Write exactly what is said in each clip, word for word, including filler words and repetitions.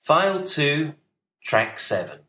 File two, Track seven.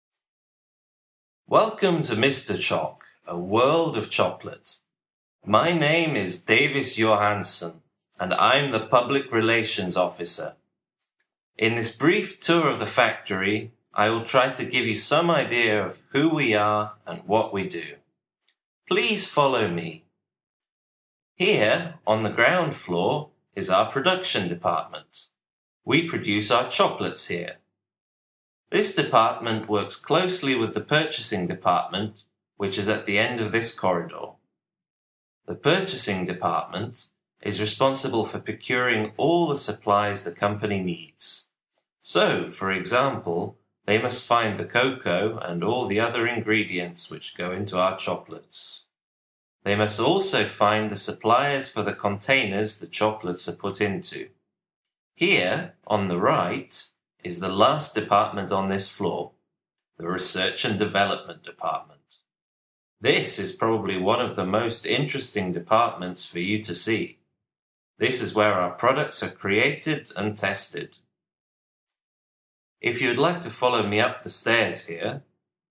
Welcome to Mister Choc, a world of chocolate. My name is Davis Johansson, and I'm the Public Relations Officer. In this brief tour of the factory, I will try to give you some idea of who we are and what we do. Please follow me. Here, on the ground floor, is our production department. We produce our chocolates here. This department works closely with the purchasing department, which is at the end of this corridor. The purchasing department is responsible for procuring all the supplies the company needs. So, for example, they must find the cocoa and all the other ingredients which go into our chocolates. They must also find the suppliers for the containers the chocolates are put into. Here, on the right, is the last department on this floor, the Research and Development Department. This is probably one of the most interesting departments for you to see. This is where our products are created and tested. If you would like to follow me up the stairs here,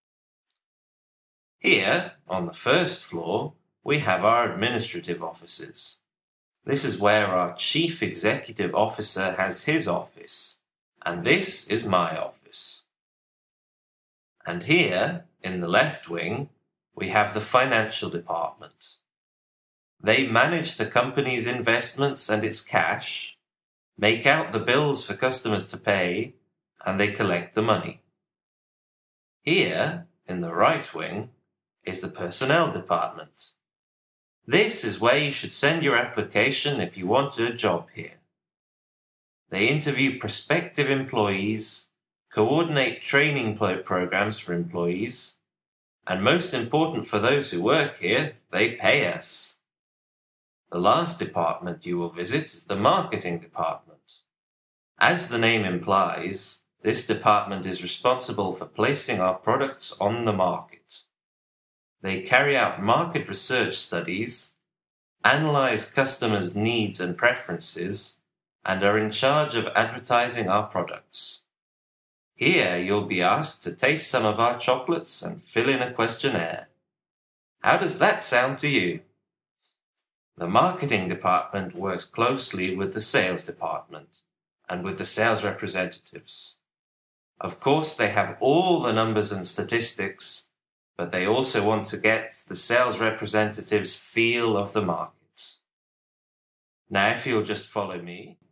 here, on the first floor, we have our administrative offices. This is where our Chief Executive Officer has his office, and this is my office. And here, in the left wing, we have the Financial Department. They manage the company's investments and its cash, make out the bills for customers to pay, and they collect the money. Here, in the right wing, is the Personnel Department. This is where you should send your application if you wanted a job here. They interview prospective employees, coordinate training pro- programs for employees, and most important for those who work here, they pay us. The last department you will visit is the Marketing Department. As the name implies, this department is responsible for placing our products on the market. They carry out market research studies, analyze customers' needs and preferences, and are in charge of advertising our products. Here you'll be asked to taste some of our chocolates and fill in a questionnaire. How does that sound to you? The marketing department works closely with the sales department and with the sales representatives. Of course, they have all the numbers and statistics, but they also want to get the sales representative's feel of the market. Now, if you'll just follow me.